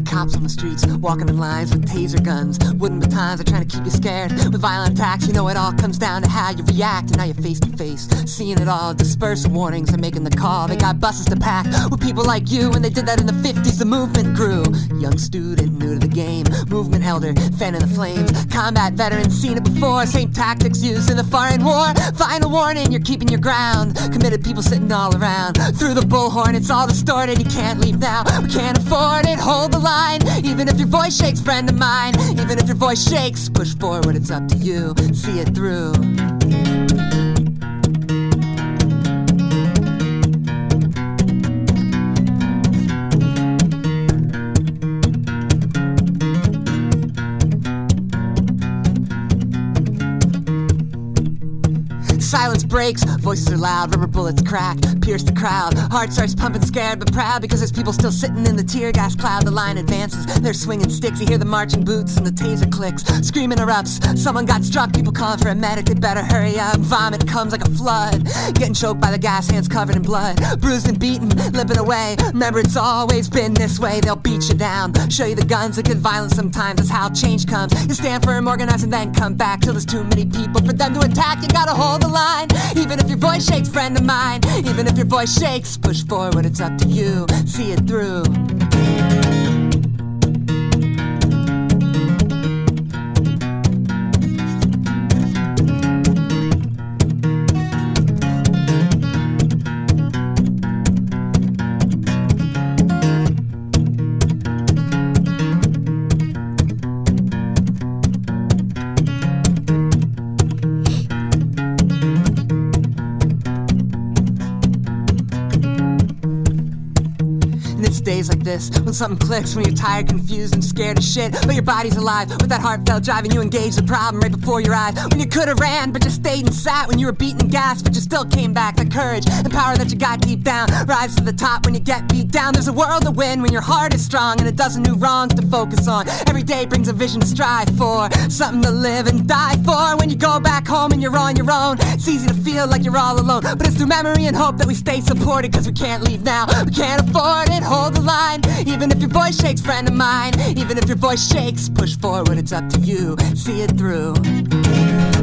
Cops on the streets, walking in lines with taser guns. Wooden batons are trying to keep you scared. With violent attacks, you know it all comes down to how you react. And now you're face to face, seeing it all. Disperse warnings and making the call. They got buses to pack with people like you. And they did that in the 50s, the movement grew. Young student, new to the game. Movement elder, fanning the flames. Combat veteran, seen it before. Same tactics used in the foreign war. Final warning, you're keeping your ground. Committed people sitting all around. Through the bullhorn, it's all distorted. You can't leave now, we can't afford it. Hold the line, even if your voice shakes, friend of mine. Even if your voice shakes, push forward, it's up to you. See it through. Silence breaks, voices are loud, rubber bullets crack, pierce the crowd. Heart starts pumping, scared but proud, because there's people still sitting in the tear gas cloud. The line advances, they're swinging sticks. You hear the marching boots and the taser clicks. Screaming erupts, someone got struck, people calling for a medic. They better hurry up, vomit comes like a flood. Getting choked by the gas, hands covered in blood. Bruised and beaten, limping away. Remember, it's always been this way. They'll beat you down, show you the guns that get violent sometimes. That's how change comes. You stand firm, organize, and then come back. Till there's too many people for them to attack. You gotta hold the line. Even if your voice shakes, friend of mine. Even if your voice shakes, push forward, it's up to you. See it through. It's days like this, when something clicks, when you're tired, confused, and scared as shit, but your body's alive, with that heartfelt drive, and you engage the problem right before your eyes. When you could've ran, but you stayed and sat, when you were beaten and gasped, but you still came back. The courage and power that you got deep down, rise to the top when you get beat down. There's a world to win when your heart is strong, and a dozen new wrongs to focus on. Every day brings a vision to strive for, something to live and die for. When you go back home and you're on your own, it's easy to feel like you're all alone, but it's through memory and hope that we stay supported, cause we can't leave now, we can't afford it. Hold the line, even if your voice shakes, friend of mine. Even if your voice shakes, push forward, it's up to you. See it through.